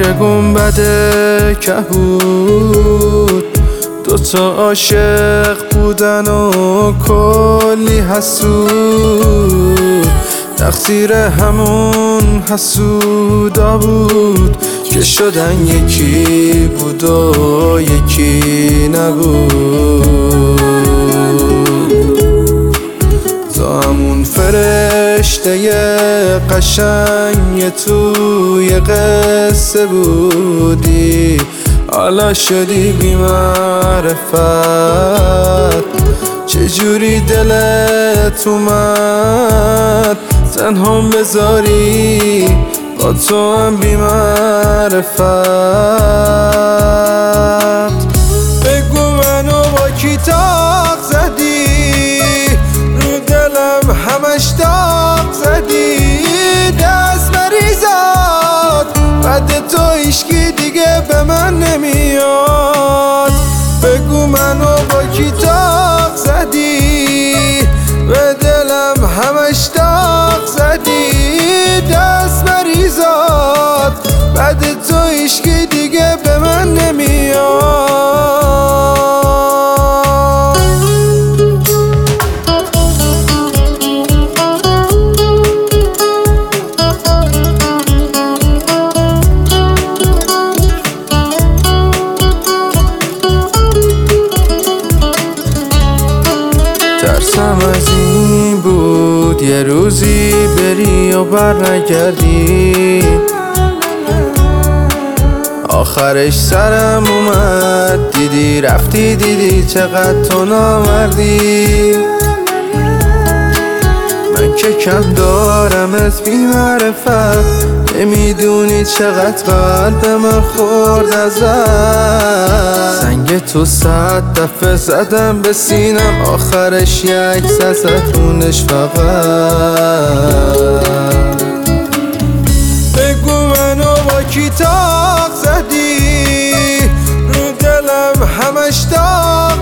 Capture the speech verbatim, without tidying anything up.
زیر گنبد کهود دوتا عاشق بودن و کلی حسود، تقصیر همون حسودا بود که شدن یکی بود و یکی نبود. تو همون فرشته قشنگ توی قصه بودی، حالا شدی بی معرفت. چجوری دلت اومد تنهام بذاری با تو هم بی معرفت؟ بگو منو با کی تاق زدی، رو دلم همش داغ زدی، دست مریزاد بعد تو هیچکی دیگه به من نمیاد. بگو منو با کی تاق زدی، به دلم همش داغ زدی، دست مریزاد بعد تو هیچکی دیگه به من نمیاد. ترسم از این بود یه روزی بری و بر نگردی، آخرش سرم اومد دیدی رفتی، دیدی چقدر تو نامردی. من که کم دارمت بی معرفت، نمیدونی چقدر قلب من خورد ازت. سنگ تو صد دفعه زدم به سینم، آخرش یک سزتونش فقط. بگو منو با کی تاق زدی، رو دلم همش داغ